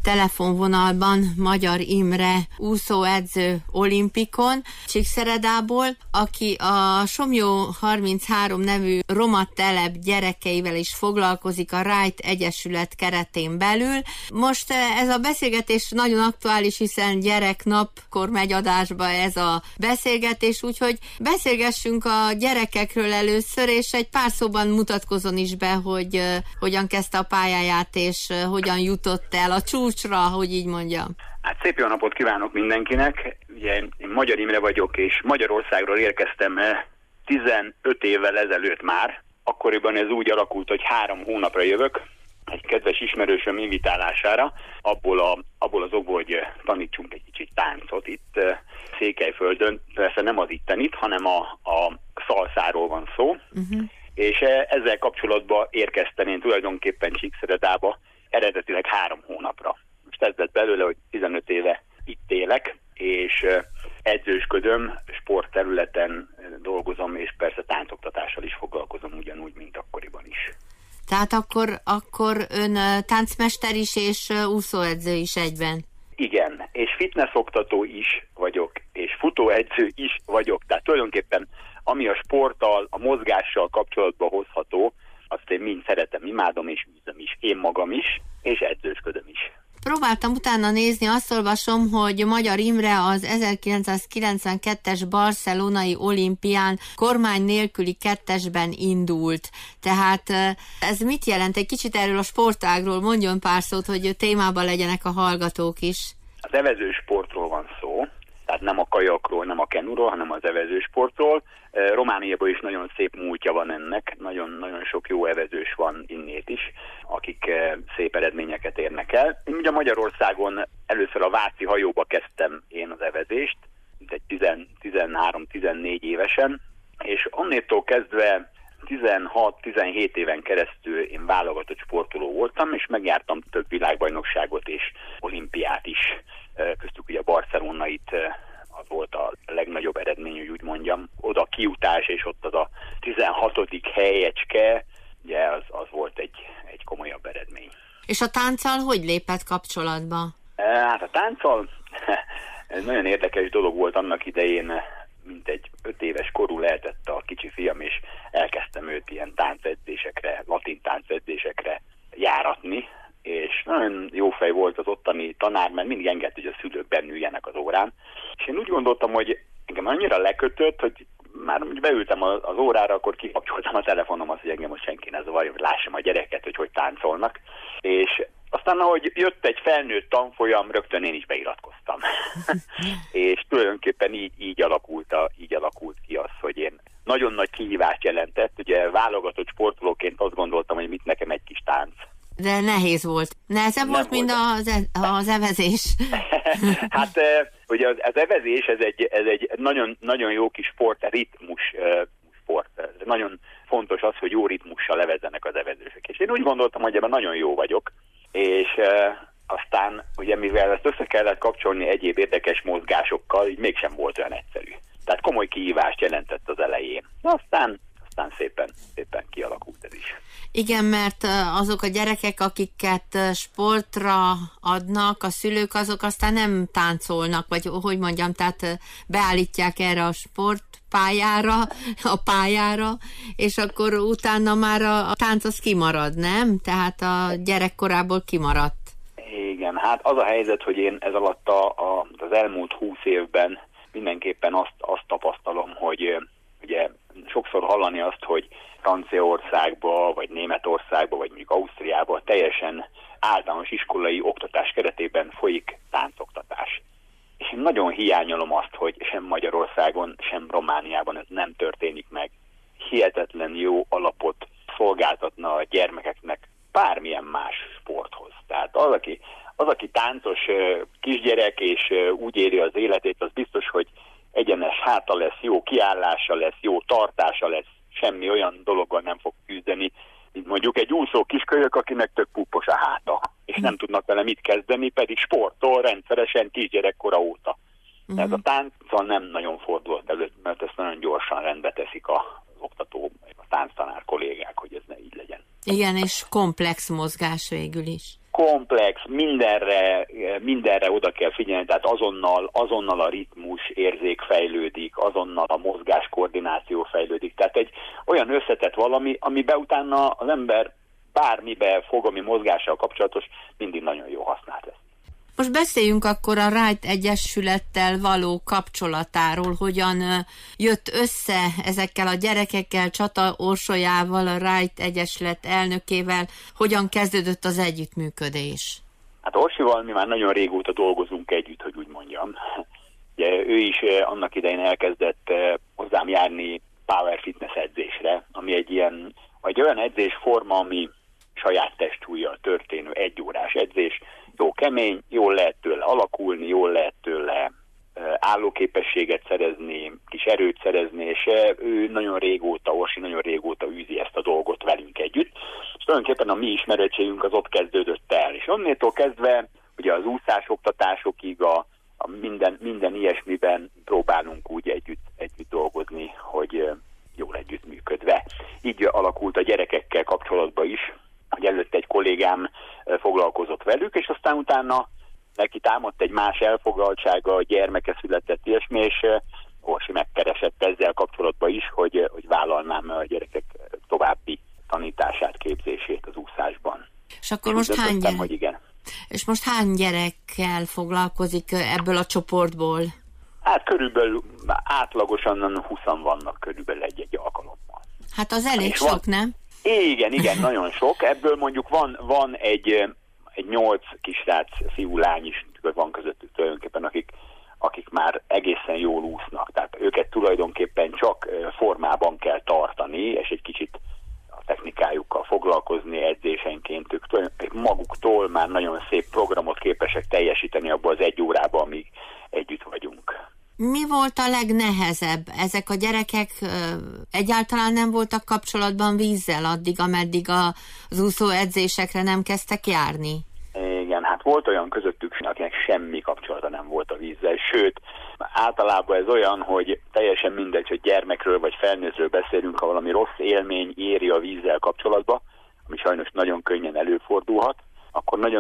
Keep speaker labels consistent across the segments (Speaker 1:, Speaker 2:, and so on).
Speaker 1: telefonvonalban Magyar Imre úszóedző olimpikon Csíkszeredából, aki a Somlyó 33 nevű roma telep gyerekeivel is foglalkozik a Right Egyesület keretén belül. Most ez a beszélgetés nagyon aktuális, hiszen gyereknapkor megy adásba ez a beszélgetés, úgyhogy beszélgessünk a gyerekekről először, és egy pár szóban mutatkozzon is be, hogy hogyan kezdte a pályáját, és hogyan jutott el a csúcsra, hogy így mondjam.
Speaker 2: Hát szép jó napot kívánok mindenkinek. Ugye én Magyar Imre vagyok, és Magyarországról érkeztem 15 évvel ezelőtt már. Akkoriban ez úgy alakult, hogy 3 hónapra jövök, egy kedves ismerősöm invitálására, abból az okból, hogy tanítsunk egy kicsit táncot itt Székelyföldön. Persze nem az ittenit, hanem a szalszáról van szó. És ezzel kapcsolatban érkeztem én tulajdonképpen Csíkszeredába eredetileg 3 hónapra. Most ez lett belőle, hogy 15 éve itt élek, és edzősködöm, sportterületen dolgozom, és persze táncoktatással is foglalkozom ugyanúgy, mint akkoriban is.
Speaker 1: Tehát akkor ön táncmester is és úszóedző is egyben?
Speaker 2: Igen, és fitnessoktató is vagyok, és futóedző is vagyok. Tehát tulajdonképpen ami a sporttal, a mozgással kapcsolatban hozható, azt én mind szeretem, imádom és űzöm is, én magam is, és edzősködöm is.
Speaker 1: Próbáltam utána nézni, azt olvasom, hogy Magyar Imre az 1992-es barcelonai olimpián kormány nélküli 2-esben indult. Tehát ez mit jelent? Egy kicsit erről a sportágról mondjon pár szót, hogy témában legyenek a hallgatók is.
Speaker 2: Az evezősportról van szó, tehát nem a kajakról, nem a kenuról, hanem az evezősportról. Romániában is nagyon szép múltja van ennek, nagyon sok jó evezős van innét is, akik szép eredményeket érnek el. Én ugye Magyarországon először a Váci hajóba kezdtem én az evezést, egy 13-14 évesen, és onnétól kezdve 16-17 éven keresztül én válogatott sportoló voltam, és megjártam több világbajnokságot és olimpiát is, köztük ugye a barcelonait, az volt a legnagyobb eredmény, hogy úgy mondjam. Oda kijutás, és ott az a 16. helyecske, ugye az volt egy komolyabb eredmény.
Speaker 1: És a tánccal hogy lépett kapcsolatba?
Speaker 2: Hát a tánccal ez nagyon érdekes dolog volt annak idején, mint egy 5 éves korú lehetett a kicsi fiam, és elkezdtem őt ilyen táncedzésekre, latin táncedzésekre járatni, és nagyon jó fej volt az ottani tanár, mert mindig engedte, hogy a szülők bennüljenek az órán. És én úgy gondoltam, hogy engem annyira lekötött, hogy már beültem az órára, akkor kikapcsoltam a telefonomat, hogy engem most senki ne zavarjon, hogy lássam a gyereket, hogy táncolnak. És aztán, ahogy jött egy felnőtt tanfolyam, rögtön én is beiratkoztam. És tulajdonképpen így alakult ki az, hogy én nagyon nagy kihívást jelentett. Ugye válogatott sportolóként azt gondoltam, hogy mit nekem egy kis tánc.
Speaker 1: De nehéz volt. Nehezebb volt, mint az evezés.
Speaker 2: Hát ugye az evezés, ez egy nagyon, nagyon jó kis sport, ritmus sport. Nagyon fontos az, hogy jó ritmussal evezzenek az evezősök. És én úgy gondoltam, hogy ebben nagyon jó vagyok, és aztán ugye mivel ezt össze kellett kapcsolni egyéb érdekes mozgásokkal, így mégsem volt olyan egyszerű. Tehát komoly kihívást jelentett az elején. Aztán szépen kialakult ez is.
Speaker 1: Igen, mert azok a gyerekek, akiket sportra adnak, a szülők, azok aztán nem táncolnak, vagy hogy mondjam, tehát beállítják erre a sportpályára, a pályára, és akkor utána már a tánc az kimarad, nem? Tehát a gyerekkorából kimaradt.
Speaker 2: Igen, hát az a helyzet, hogy én ez alatt az elmúlt 20 évben mindenképpen azt tapasztalom, hogy ugye sokszor hallani azt, hogy Franciaországba, vagy Németországba, vagy mondjuk Ausztriába teljesen általános iskolai oktatás keretében folyik táncoktatás. És én nagyon hiányolom azt, hogy sem Magyarországon, sem Romániában ez nem történik meg. Hihetetlen jó alapot szolgáltatna a gyermekeknek bármilyen más sporthoz. Tehát az, aki táncos kisgyerek, és úgy éli az életét, az biztos, hogy egyenes háta lesz, jó kiállása lesz, jó tartása lesz, semmi olyan dologgal nem fog küzdeni, mint mondjuk egy úszó kiskölyök, akinek tök púpos a háta, és nem tudnak vele mit kezdeni, pedig sportol rendszeresen kisgyerekkora óta. Ez a tánccal nem nagyon fordult elő, mert ezt nagyon gyorsan rendbe teszik az oktató, a tánctanár kollégák, hogy ez ne így legyen.
Speaker 1: Igen, és komplex mozgás végül is.
Speaker 2: komplex, mindenre oda kell figyelni, tehát azonnal a ritmus érzék fejlődik, azonnal a mozgáskoordináció fejlődik. Tehát egy olyan összetett valami, amiben utána az ember bármibe fog, ami mozgással kapcsolatos, mindig nagyon jó használt lesz.
Speaker 1: Most beszéljünk akkor a Wright Egyesülettel való kapcsolatáról, hogyan jött össze ezekkel a gyerekekkel, Csata Orsolyával, a Wright Egyesület elnökével, hogyan kezdődött az együttműködés?
Speaker 2: Hát Orsival mi már nagyon régóta dolgozunk együtt, hogy úgy mondjam. Ugye, ő is annak idején elkezdett hozzám járni power fitness edzésre, ami egy olyan edzésforma, ami saját testsúllyal történő 1 órás edzés, jó kemény, jól lehet tőle alakulni, jól lehet tőle állóképességet szerezni, kis erőt szerezni, és ő Orsi nagyon régóta űzi ezt a dolgot velünk együtt. És tulajdonképpen a mi ismeretségünk az ott kezdődött el. És onnétól kezdve ugye az úszás oktatásokig a minden ilyesmiben próbálunk úgy együtt dolgozni, hogy jól együttműködve. Így alakult a gyerekekkel kapcsolatban is, hogy előtte egy kollégám foglalkozott velük, és aztán utána neki támadt egy más elfoglaltsága, a gyermeke született ilyesmi, és Orsi megkeresett ezzel kapcsolatban is, hogy vállalnám a gyerekek további tanítását, képzését az úszásban.
Speaker 1: És akkor most hány gyerek?
Speaker 2: Hogy igen.
Speaker 1: És most hány gyerekkel foglalkozik ebből a csoportból?
Speaker 2: Hát körülbelül átlagosan 20 vannak körülbelül egy alkalommal.
Speaker 1: Hát az elég és sok, nem?
Speaker 2: Igen, nagyon sok. Ebből mondjuk van egy 8 kisrác, fiú, lány is van közöttük tulajdonképpen, akik már egészen jól úsznak. Tehát őket tulajdonképpen csak formában kell tartani, és egy kicsit a technikájukkal foglalkozni edzésenként. Ők maguktól már nagyon szép programot képesek teljesíteni abban az 1 órában, amíg együtt vagyunk.
Speaker 1: Mi volt a legnehezebb? Ezek a gyerekek egyáltalán nem voltak kapcsolatban vízzel addig, ameddig az úszó edzésekre nem kezdtek járni?
Speaker 2: Igen, hát volt olyan közöttük, akinek semmi kapcsolata nem volt a vízzel, sőt, általában ez olyan, hogy teljesen mindegy, hogy gyermekről vagy felnőttről beszélünk, ha valami rossz élmény éri a vízzel kapcsolatba, ami sajnos nagyon könnyen előfordulhat, akkor nagyon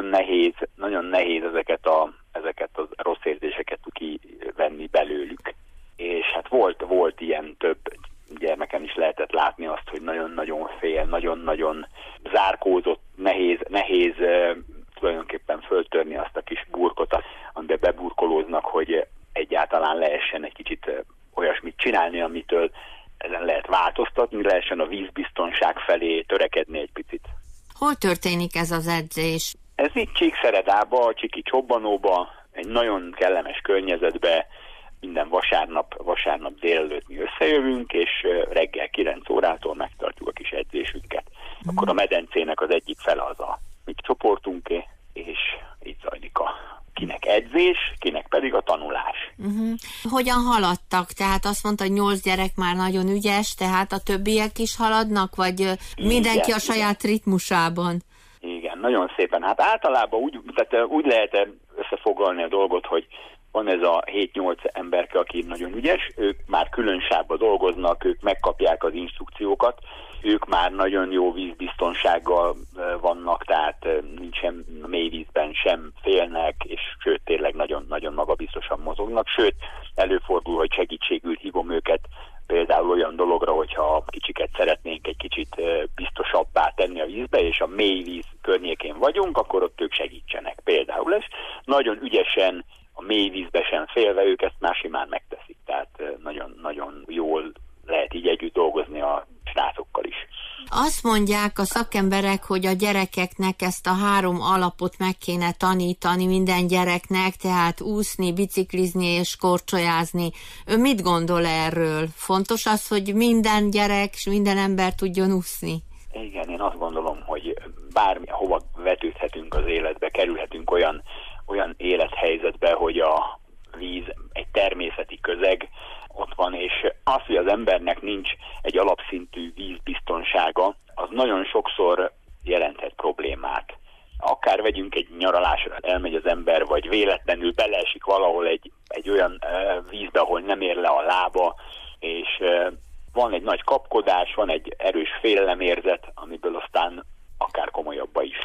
Speaker 2: nehéz ezeket a rossz érzéseket kivenni belőlük. És hát volt ilyen, több gyermeken is lehetett látni azt, hogy nagyon-nagyon fél, nagyon-nagyon zárkózott, nehéz tulajdonképpen föltörni azt a kis burkot, amiben beburkolóznak, hogy egyáltalán lehessen egy kicsit olyasmit csinálni, amitől ezen lehet változtatni, lehessen a vízbiztonság felé törekedni egy picit.
Speaker 1: Hol történik ez az edzés?
Speaker 2: Ez itt Csíkszeredába, Csiki Csobbanóba, egy nagyon kellemes környezetbe, minden vasárnap délelőtt mi összejövünk, és reggel 9 órától megtartjuk a kis edzésünket. Akkor a medencének az egyik fele az a mi csoportunké, és így zajlik kinek edzés, kinek pedig a tanulás.
Speaker 1: Hogyan haladtak? Tehát azt mondta, hogy 8 gyerek már nagyon ügyes, tehát a többiek is haladnak, vagy mindenki a saját ritmusában?
Speaker 2: Igen, nagyon szépen. Hát általában úgy lehet összefoglalni a dolgot, hogy van ez a 7-8 emberke, aki nagyon ügyes, ők már külön sávba dolgoznak, ők megkapják az instrukciókat, ők már nagyon jó vízbiztonsággal vannak, tehát nincsen mély vízben sem félnek, és sőt tényleg nagyon-nagyon magabiztosan mozognak, sőt előfordul, hogy segítségül hívom őket például olyan dologra, hogyha kicsiket szeretnénk egy kicsit biztosabbá tenni a vízbe, és a mély víz környékén vagyunk, akkor ott ők segítsenek például. És nagyon ügyesen a mély vízbe sem félve ők ezt már simán megteszik, tehát nagyon jól lehet így együtt dolgozni a srácokkal is.
Speaker 1: Azt mondják a szakemberek, hogy a gyerekeknek ezt a 3 alapot meg kéne tanítani minden gyereknek, tehát úszni, biciklizni és korcsolyázni. Ön mit gondol erről? Fontos az, hogy minden gyerek és minden ember tudjon úszni?
Speaker 2: Igen, én azt gondolom, hogy bármihova vetődhetünk az életbe, kerülhetünk olyan élethelyzetbe, hogy a víz egy természeti közeg ott van, és az, hogy az embernek nincs egy alapszintű vízbiztonsága, az nagyon sokszor jelenthet problémát. Akár vegyünk egy nyaralásra, elmegy az ember, vagy véletlenül beleesik valahol egy olyan vízbe, ahol nem ér le a lába, és van egy nagy kapkodás, van egy erős félelemérzet, amiből aztán akár komolyabba is lehet.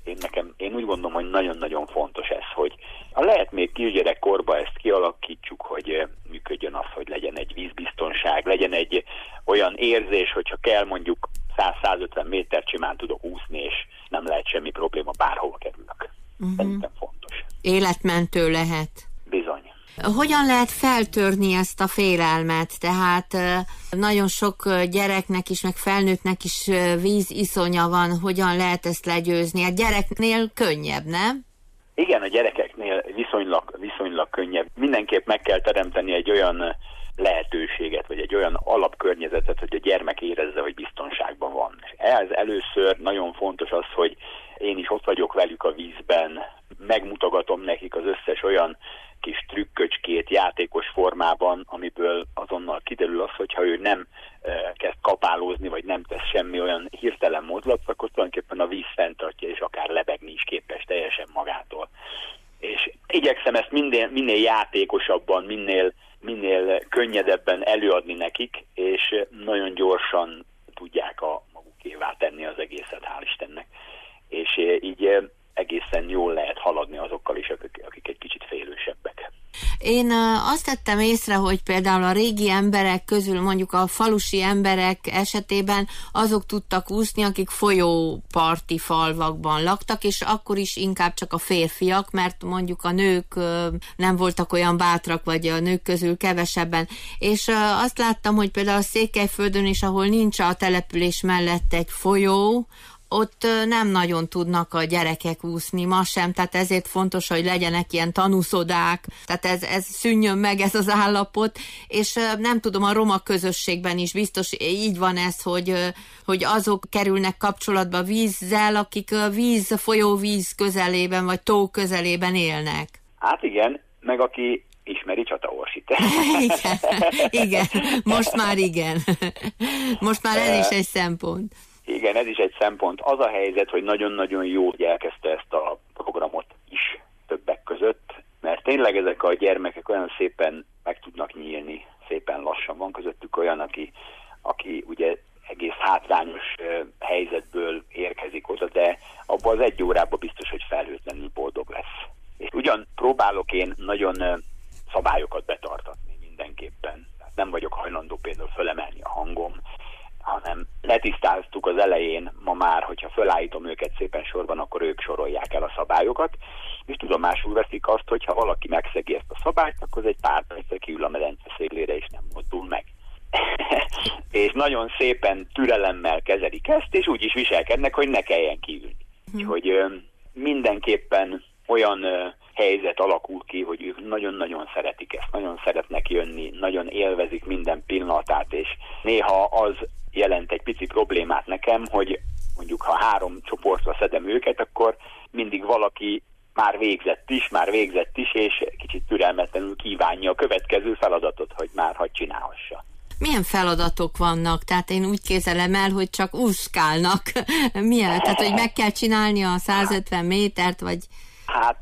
Speaker 2: Én úgy gondolom, hogy nagyon-nagyon fontos ez, hogy ha lehet még kisgyerekkorban ezt kialakítsuk, hogy működjön az, hogy legyen egy vízbiztonság, legyen egy olyan érzés, hogyha kell mondjuk 100-150 métert simán tudok úszni, és nem lehet semmi probléma, bárhova kerülök. Szerintem fontos.
Speaker 1: Életmentő lehet.
Speaker 2: Bizony.
Speaker 1: Hogyan lehet feltörni ezt a félelmet? Tehát nagyon sok gyereknek is, meg felnőttnek is víziszonya van, hogyan lehet ezt legyőzni? A gyereknél könnyebb, nem?
Speaker 2: Igen, a gyerekeknél viszonylag könnyebb. Mindenképp meg kell teremteni egy olyan lehetőséget, vagy egy olyan alapkörnyezetet, hogy a gyermek érezze, hogy biztonságban van. És ehhez először nagyon fontos az, hogy én is ott vagyok velük a vízben, megmutogatom nekik az összes olyan kis trükköcskét játékos formában, amiből azonnal kiderül az, hogyha ő nem kezd kapálózni, vagy nem tesz semmi olyan hirtelen mozdulat, akkor tulajdonképpen a víz fenntartja, és akár lebegni is képes teljesen magától. És igyekszem ezt minél játékosabban, minél könnyedebben előadni nekik, és nagyon gyorsan tudják a magukévá tenni az egészet, hál' Istennek. És így egészen jól lehet haladni azokkal is, akik egy kicsit félősebbek.
Speaker 1: Én azt tettem észre, hogy például a régi emberek közül, mondjuk a falusi emberek esetében azok tudtak úszni, akik folyóparti falvakban laktak, és akkor is inkább csak a férfiak, mert mondjuk a nők nem voltak olyan bátrak, vagy a nők közül kevesebben. És azt láttam, hogy például a Székelyföldön is, ahol nincs a település mellett egy folyó, ott nem nagyon tudnak a gyerekek úszni, ma sem, tehát ezért fontos, hogy legyenek ilyen tanúszodák, tehát ez szűnjön meg ez az állapot, és nem tudom, a roma közösségben is biztos így van ez, hogy azok kerülnek kapcsolatba vízzel, akik folyóvíz közelében, vagy tó közelében élnek.
Speaker 2: Hát igen, meg aki ismeri Csataorsit.
Speaker 1: Igen, most már igen. Most már ez is egy szempont.
Speaker 2: Igen, ez is egy szempont. Az a helyzet, hogy nagyon-nagyon jó, hogy elkezdte ezt a programot is többek között, mert tényleg ezek a gyermekek olyan szépen meg tudnak nyílni, szépen lassan. Van közöttük olyan, aki ugye egész hátrányos helyzetből érkezik oda, de abban az 1 órában biztos, hogy felhőtlenül boldog lesz. És ugyan próbálok én nagyon szabályokat betartatni mindenképpen. Nem vagyok hajlandó például fölemelni a hangom, hanem letisztáztuk az elején ma már, hogyha fölállítom őket szépen sorban, akkor ők sorolják el a szabályokat, és tudomásul veszik azt, hogyha valaki megszegi ezt a szabályt, akkor az egy pár percre kiül a medence szélére, és nem mozdul meg. És nagyon szépen türelemmel kezelik ezt, és úgy is viselkednek, hogy ne kelljen kiülni. Úgyhogy mindenképpen olyan helyzet alakul ki, hogy ők nagyon-nagyon szeretik ezt, nagyon szeretnek jönni, nagyon élvezik minden pillanatát, és néha az jelent egy pici problémát nekem, hogy mondjuk ha 3 csoportra szedem őket, akkor mindig valaki már végzett is, és kicsit türelmetlenül kívánja a következő feladatot, hogy már hadd csinálhassa.
Speaker 1: Milyen feladatok vannak? Tehát én úgy képzelem el, hogy csak úszkálnak. Milyen? Tehát, hogy meg kell csinálni a 150 métert, vagy...
Speaker 2: Hát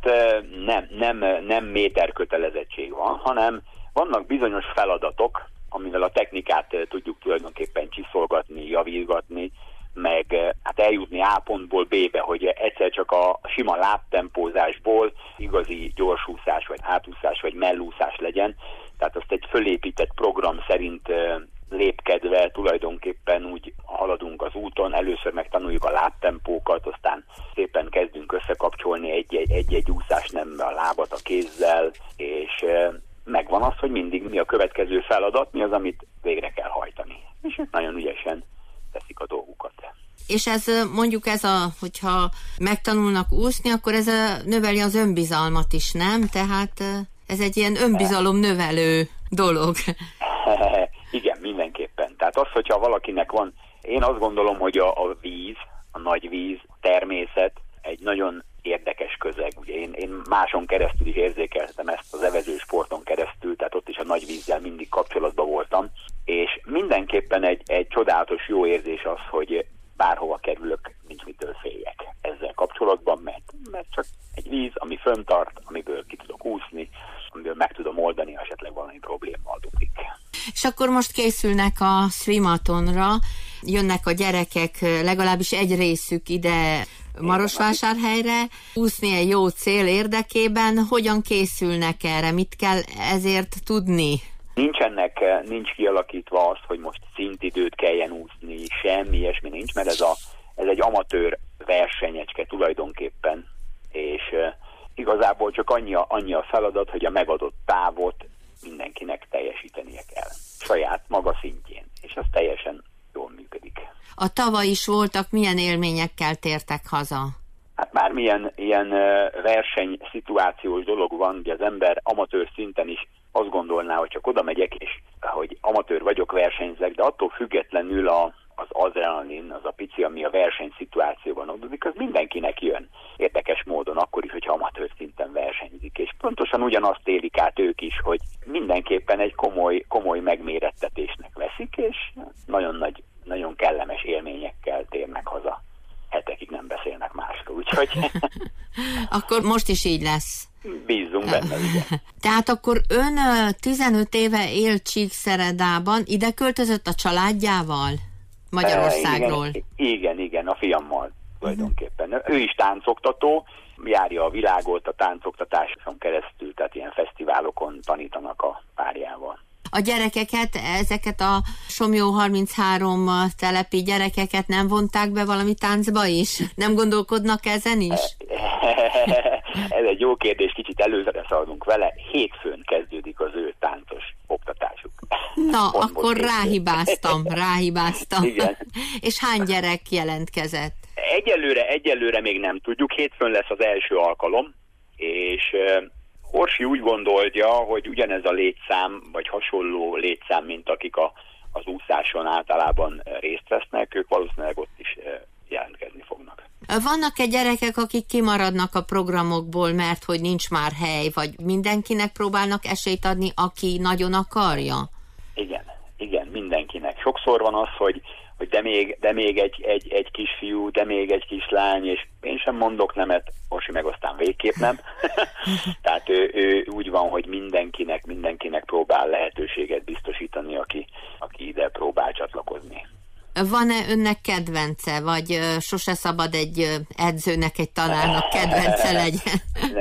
Speaker 2: nem méter kötelezettség van, hanem vannak bizonyos feladatok, amivel a technikát tudjuk tulajdonképpen csiszolgatni, javítgatni, meg hát eljutni A pontból B-be, hogy egyszer csak a sima lábtempózásból igazi gyorsúszás, vagy hátúszás, vagy mellúszás legyen. Tehát azt egy fölépített program szerint lépkedve tulajdonképpen úgy haladunk az úton, először megtanuljuk a lábtempókat, aztán szépen kezdünk összekapcsolni egy-egy úszásnembe a lábat a kézzel, és megvan az, hogy mindig mi a következő feladat, mi az, amit végre kell hajtani. És nagyon ügyesen teszik a dolgukat.
Speaker 1: És ez mondjuk hogyha megtanulnak úszni, akkor ez növeli az önbizalmat is, nem? Tehát ez egy ilyen önbizalomnövelő dolog.
Speaker 2: Igen, mindenképpen. Tehát az, hogyha valakinek van, én azt gondolom, hogy a víz, a nagy víz, a természet egy nagyon érdekes közeg. Ugye én máson keresztül is érzékeltem ezt az evezősporton keresztül, tehát ott is a nagy vízzel mindig kapcsolatban voltam, és mindenképpen egy csodálatos jó érzés az, hogy bárhova kerülök, nincs mitől féljek ezzel kapcsolatban, mert csak egy víz, ami föntart, amiből ki tudok úszni, amiből meg tudom oldani, ha esetleg valami probléma adódik.
Speaker 1: És akkor most készülnek a Swimathonra, jönnek a gyerekek, legalábbis egy részük ide Marosvásárhelyre úszni egy jó cél érdekében. Hogyan készülnek erre? Mit kell ezért tudni?
Speaker 2: Nincs kialakítva az, hogy most szintidőt kelljen úszni, semmi ilyesmi nincs, mert ez egy amatőr versenyecske tulajdonképpen, és igazából csak annyi a feladat, hogy a megadott távot mindenkinek teljesítenie kell. Saját maga szintjén, és az teljesen jól működik.
Speaker 1: A tavaly is voltak, milyen élményekkel tértek haza?
Speaker 2: Hát már ilyen versenyszituációs dolog van, hogy az ember amatőr szinten is azt gondolná, hogy csak oda megyek, és hogy amatőr vagyok, versenyzek, de attól függetlenül az adrenalin, az a pici, ami a versenyszituációban adódik, az mindenkinek jön érdekes módon, akkor is, hogyha amatőr szinten versenyzik. És pontosan ugyanazt élik át ők is, hogy mindenképpen egy komoly megmérettetésnek veszik, és nagyon kellemes élményekkel térnek haza. Hetekig nem beszélnek másról, úgyhogy...
Speaker 1: Akkor most is így lesz.
Speaker 2: Bízzunk benne, igen.
Speaker 1: Tehát akkor ön 15 éve él Csíkszeredában, ide költözött a családjával Magyarországról?
Speaker 2: Igen, a fiammal tulajdonképpen. Ő is táncoktató, járja a világot a táncoktatáson keresztül, tehát ilyen fesztiválokon tanítanak a párjával.
Speaker 1: A gyerekeket, ezeket a Somlyó 33 telepi gyerekeket nem vonták be valami táncba is? Nem gondolkodnak ezen is?
Speaker 2: Ez egy jó kérdés, kicsit előre szaladunk vele. Hétfőn kezdődik az ő táncos oktatásuk.
Speaker 1: Na, akkor ráhibáztam.
Speaker 2: Igen.
Speaker 1: És hány gyerek jelentkezett?
Speaker 2: Egyelőre még nem tudjuk. Hétfőn lesz az első alkalom, és Orsi úgy gondolja, hogy ugyanez a létszám, vagy hasonló létszám, mint akik az úszáson általában részt vesznek, ők valószínűleg ott is jelentkezni fognak.
Speaker 1: Vannak-e gyerekek, akik kimaradnak a programokból, mert hogy nincs már hely, vagy mindenkinek próbálnak esélyt adni, aki nagyon akarja? Igen, mindenkinek. Sokszor van az, hogy de még egy kisfiú, de még egy kislány, és én sem mondok nemet, Orsi meg aztán végképp nem. Tehát ő úgy van, hogy mindenkinek próbál lehetőséget biztosítani, aki ide próbál csatlakozni. Van-e önnek kedvence, vagy sose szabad egy edzőnek, egy tanárnak kedvence legyen?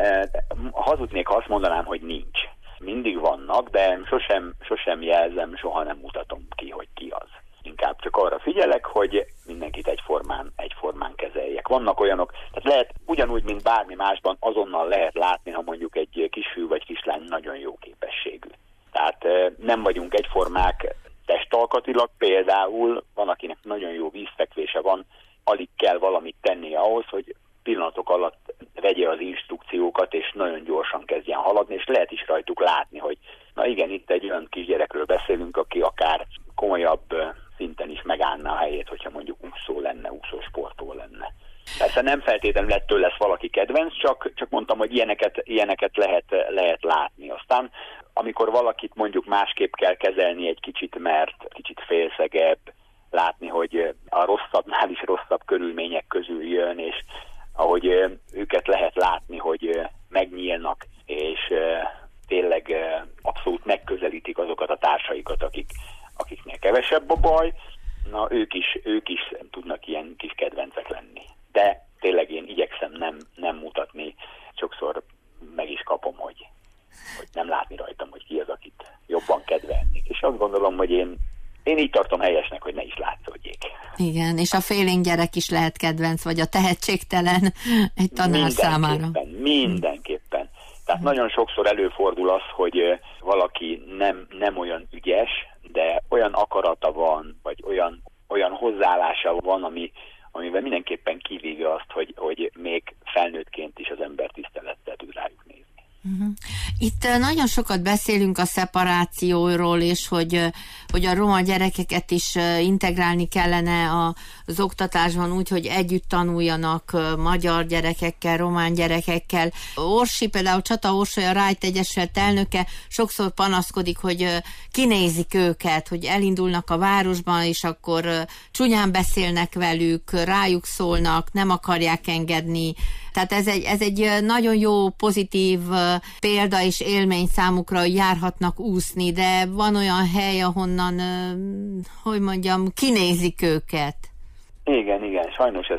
Speaker 2: Hazudnék, ha azt mondanám, hogy nincs. Mindig vannak, de sosem jelzem, soha nem mutatom ki, hogy ki az. Inkább csak arra figyelek, hogy mindenkit egyformán kezeljek. Vannak olyanok, tehát lehet ugyanúgy, mint bármi másban, azonnal lehet látni, ha mondjuk egy kisfiú vagy kislány nagyon jó képességű. Tehát nem vagyunk egyformák testalkatilag, például van, akinek nagyon jó vízfekvése van, alig kell valamit tennie ahhoz, hogy pillanatok alatt vegye az instrukciókat, és nagyon gyorsan kezdjen haladni, és lehet is rajtuk látni, hogy na igen, itt egy olyan kisgyerekről beszélünk, aki akár komolyabb szinten is megállná a helyét, hogyha mondjuk úszósportoló lenne. Persze nem feltétlenül ettől lesz valaki kedvenc, csak mondtam, hogy ilyeneket lehet látni. Aztán amikor valakit mondjuk másképp kell kezelni egy kicsit, mert kicsit félszegebb, látni, hogy a rosszabbnál is rosszabb körülmények közül jön, és ahogy őket lehet látni, hogy megnyílnak, és tényleg abszolút megközelítik azokat a társaikat, akiknél kevesebb a baj, na ők is tudnak ilyen kis kedvencek lenni. De tényleg én igyekszem nem mutatni, sokszor meg is kapom, hogy nem látni rajtam, hogy ki az, akit jobban kedvelnék. És azt gondolom, hogy én így tartom helyesnek, hogy ne is látszódjék.
Speaker 1: Igen, és a félénk gyerek is lehet kedvenc, vagy a tehetségtelen egy tanár számára.
Speaker 2: Mindenképpen. Tehát nagyon sokszor előfordul az, hogy valaki nem olyan ügyes, de olyan akarata van, vagy olyan hozzáállása van, amivel mindenképpen kivívja azt, hogy még felnőttként is az ember tisztelettel tud rájuk nézni.
Speaker 1: Itt nagyon sokat beszélünk a szeparációról, és hogy a roma gyerekeket is integrálni kellene az oktatásban úgy, hogy együtt tanuljanak magyar gyerekekkel, román gyerekekkel. Orsi, például Csata Orsolya, a Rájt Egyesület elnöke sokszor panaszkodik, hogy kinézik őket, hogy elindulnak a városban, és akkor csúnyán beszélnek velük, rájuk szólnak, nem akarják engedni. Tehát ez egy nagyon jó, pozitív példa és élmény számukra, hogy járhatnak úszni, de van olyan hely, ahonnan, kinézik őket.
Speaker 2: Igen, sajnos ezt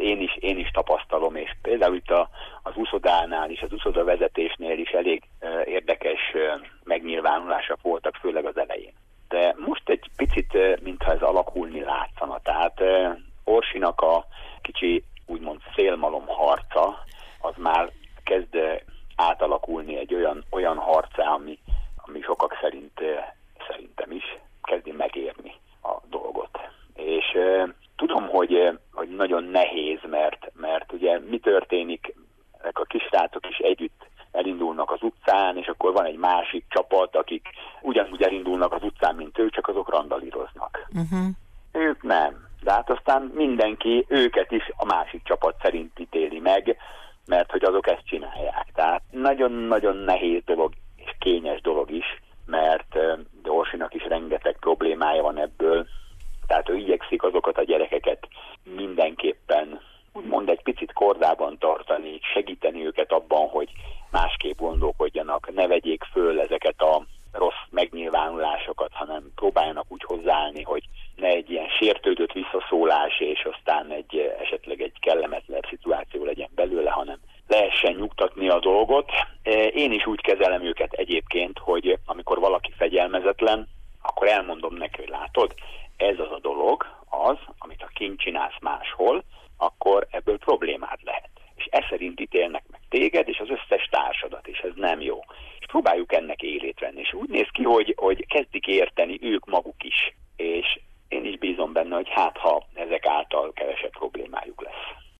Speaker 2: én is tapasztalom, és például itt az úszodánál is, az úszodavezetésnél is elég érdekes megnyilvánulások voltak, főleg az elején. De most egy picit, mintha ez alakulni látszana. Tehát Orsinak a kicsi, úgymond szélmalom harca, az már kezd átalakulni egy olyan harcá, ami sokak szerintem is kezdi megérni a dolgot. És tudom, hogy nagyon nehéz, mert ugye mi történik, ezek a kisrácok is együtt elindulnak az utcán, és akkor van egy másik csapat, akik ugyanúgy elindulnak az utcán, mint ők, csak azok randalíroznak. Ők nem. De hát aztán mindenki őket is a másik csapat szerint ítéli meg, mert hogy azok ezt csinálják. Tehát nagyon-nagyon nehéz dolog, és kényes dolog is, mert Orsinak is rengeteg problémája van ebből. Tehát ő igyekszik azokat a gyerekeket mindenképpen úgymond egy picit kordában tartani, segíteni őket abban, hogy másképp gondolkodjanak, ne vegyék föl ezeket a rossz megnyilvánulásokat, hanem próbáljanak úgy hozzáállni, hogy ne egy ilyen sértődött visszaszólás, és aztán esetleg egy kellemetlen szituáció legyen belőle, hanem lehessen nyugtatni a dolgot. Én is úgy kezelem őket egyébként, hogy amikor valaki fegyelmezetlen, akkor elmondom neki, hogy látod, ez az a dolog, amit ha kint csinálsz máshol, akkor ebből problémád lehet. És ez szerint ítélnek meg téged, és az összes társadat, és ez nem jó. És próbáljuk ennek élét venni. És úgy néz ki, hogy kezdik érteni ők maguk is. És én is bízom benne, hogy ha ezek által kevesebb problémájuk lesz.